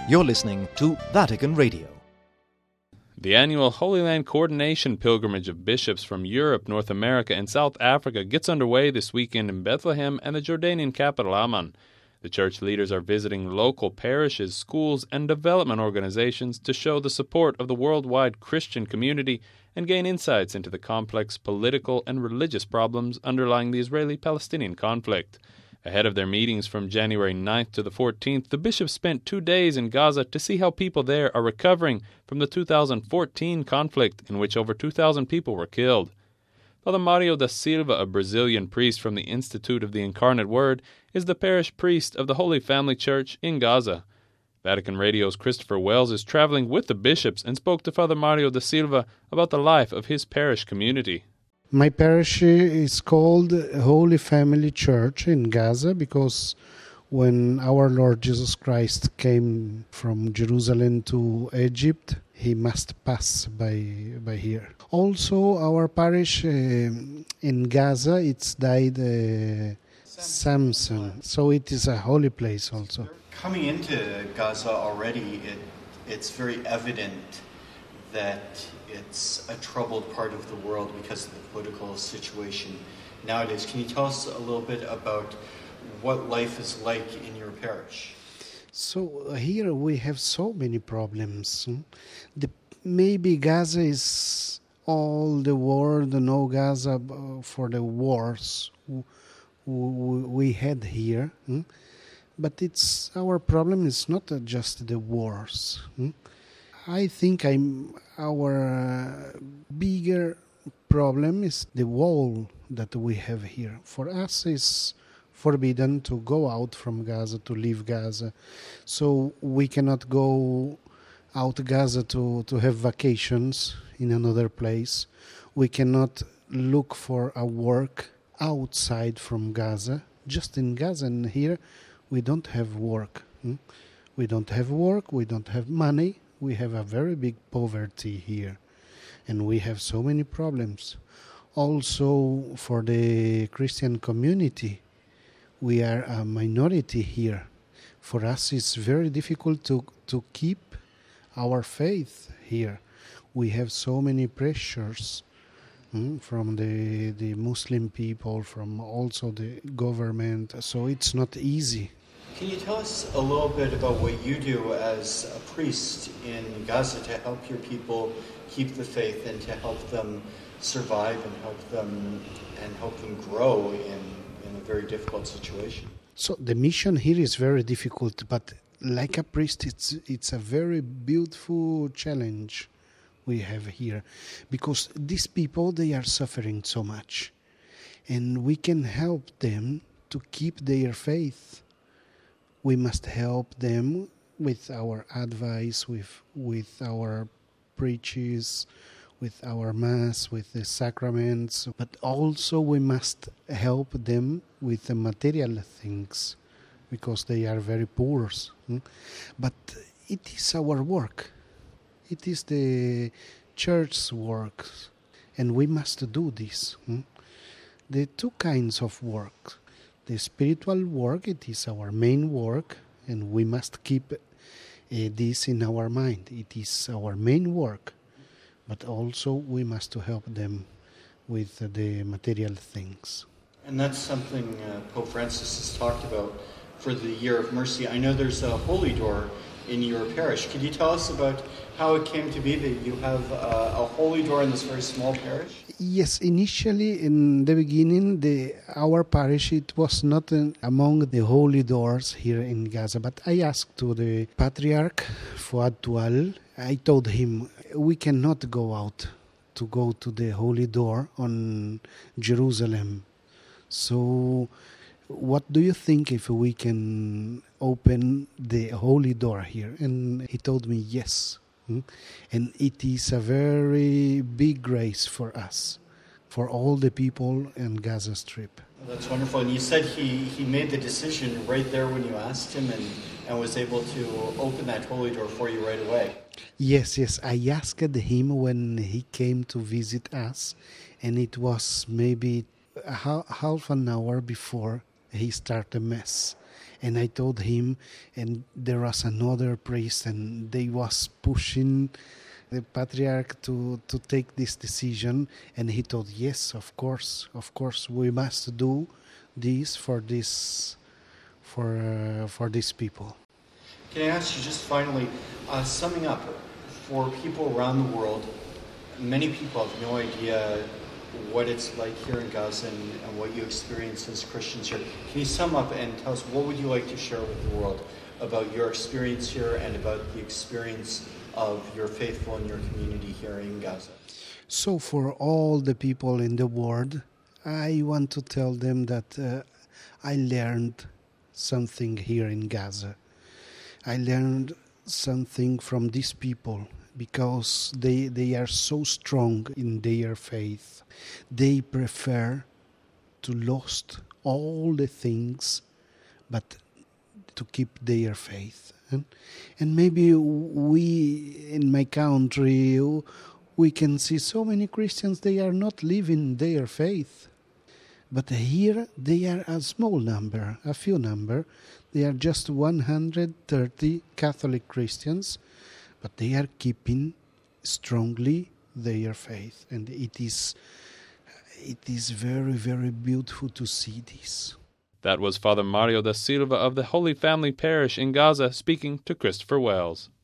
You're listening to Vatican Radio. The annual Holy Land Coordination Pilgrimage of bishops from Europe, North America, and South Africa gets underway this weekend in Bethlehem and the Jordanian capital Amman. The church leaders are visiting local parishes, schools, and development organizations to show the support of the worldwide Christian community and gain insights into the complex political and religious problems underlying the Israeli-Palestinian conflict. Ahead of their meetings from January 9th to the 14th, the bishops spent 2 days in Gaza to see how people there are recovering from the 2014 conflict in which over 2,000 people were killed. Father Mario da Silva, a Brazilian priest from the Institute of the Incarnate Word, is the parish priest of the Holy Family Church in Gaza. Vatican Radio's Christopher Wells is traveling with the bishops and spoke to Father Mario da Silva about the life of his parish community. My parish is called Holy Family Church in Gaza because when our Lord Jesus Christ came from Jerusalem to Egypt, he must pass by here. Also, our parish in Gaza, it's died Samson, so it is a holy place also. Coming into Gaza already, it's very evident that it's a troubled part of the world because of the political situation nowadays. Can you tell us a little bit about what life is like in your parish? So here we have so many problems. Maybe Gaza is all the world, no Gaza for the wars we had here. But our problem is not just the wars. I think our bigger problem is the wall that we have here. For us, it's forbidden to go out from Gaza, to leave Gaza. So we cannot go out Gaza to have vacations in another place. We cannot look for a work outside from Gaza. Just in Gaza and here, we don't have work. We don't have work, we don't have money. We have a very big poverty here, and we have so many problems. Also, for the Christian community, we are a minority here. For us, it's very difficult to keep our faith here. We have so many pressures from the Muslim people, from also the government, so it's not easy. Can you tell us a little bit about what you do as a priest in Gaza to help your people keep the faith and to help them survive and help them grow in a very difficult situation? So the mission here is very difficult, but like a priest, it's a very beautiful challenge we have here, because these people, they are suffering so much, and we can help them to keep their faith. We must help them with our advice, with our preaches, with our mass, with the sacraments. But also we must help them with the material things, because they are very poor. But it is our work. It is the church's work, and we must do this. The two kinds of work. The spiritual work, it is our main work, and we must keep this in our mind. It is our main work, but also we must to help them with the material things. And that's something Pope Francis has talked about for the Year of Mercy. I know there's a Holy Door in your parish. Could you tell us about how it came to be that you have a Holy Door in this very small parish? Yes, initially in the beginning, our parish, it was not among the holy doors here in Gaza, but I asked to the Patriarch Fuad Tual, I told him, we cannot go out to go to the holy door on Jerusalem. So what do you think if we can open the holy door here? And he told me yes. And it is a very big grace for us, for all the people in Gaza Strip. Well, that's wonderful. And you said he made the decision right there when you asked him and was able to open that holy door for you right away. Yes. I asked him when he came to visit us, and it was maybe half an hour before he started Mass. And I told him, and there was another priest, and they was pushing the patriarch to take this decision, and he told, yes, of course, we must do this for these people. Can I ask you just finally, summing up, for people around the world, many people have no idea what it's like here in Gaza and what you experience as Christians here. Can you sum up and tell us what would you like to share with the world about your experience here and about the experience of your faithful in your community here in Gaza? So for all the people in the world, I want to tell them that I learned something here in Gaza. I learned something from these people because they are so strong in their faith. They prefer to lose all the things, but to keep their faith. And maybe we, in my country, we can see so many Christians, they are not living their faith. But here they are a small number, a few number. They are just 130 Catholic Christians, but they are keeping strongly their faith. And it is very, very beautiful to see this. That was Father Mario da Silva of the Holy Family Parish in Gaza speaking to Christopher Wells.